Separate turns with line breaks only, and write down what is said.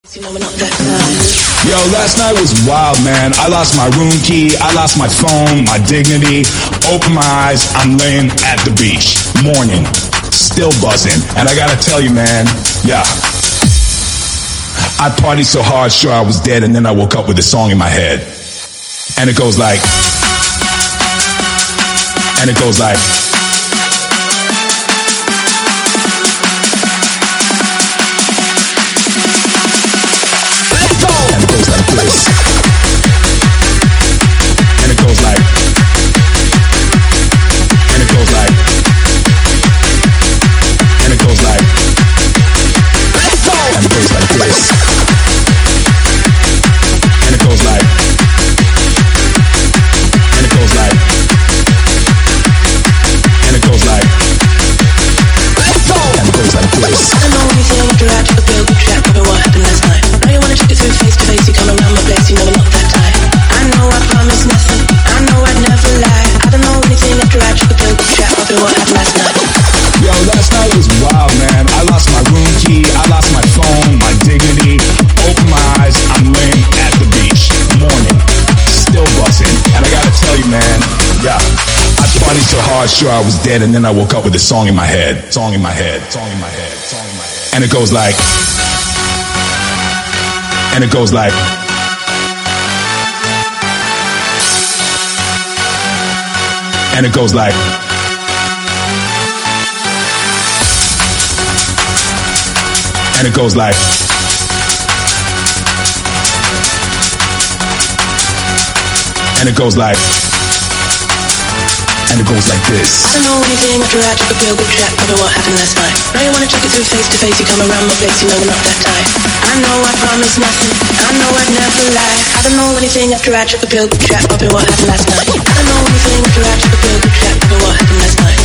Yo, last night was wild, man. I lost my room key, I lost my phone, my dignity. Open my eyes, I'm laying at the beach. Morning, still buzzing. And I gotta tell you, man, yeah. I partied so hard, sure I was dead, and then I woke up with a song in my head. And it goes like, and it goes like, let's go! And it goes like this. And it goes like, and it goes like, and it goes like, let's go! And it goes like this. And it goes like, and it goes like, and it goes like, let's go! And it goes like this.
I don't know anything after I took a pill, good track over what happened last night. Now you wanna check it through face to face, you come around my place, you know we're not that tight. I know I promised nothing, I know I'd never lie. I don't know anything after I took a pill, good track over what happened last night.
Yo, last night was wild, man. I lost my room key, I lost my phone, my dignity. Open my eyes, I'm laying at the beach. Morning, still buzzing. And I gotta tell you, man, yeah. I partied so hard, sure I was dead, and then I woke up with a song in my head. Song in my head, song in my head, song in my head. And it goes like, and it goes like, and it goes like, and it goes like, and it goes like, and it goes like this.
I don't know anything after I took a pill, good track over what happened last night. Now you wanna check it through face to face, you come around my place, you know we're not that tight. I know I promised nothing, I know I'd never lie. I don't know anything after I took a pill, good track over what happened last night. I don't know anything after I took a pill, good track over what happened last night.